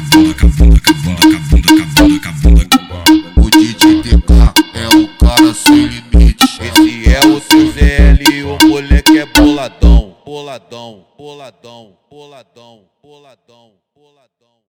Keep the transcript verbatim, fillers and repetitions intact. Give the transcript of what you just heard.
cavunda, cavunda, cavunda, cavunda, cavunda, cavunda. O D J T K é um cara sem limite. Esse é o seu Z L, o moleque é boladão. Boladão, boladão, boladão, boladão, boladão.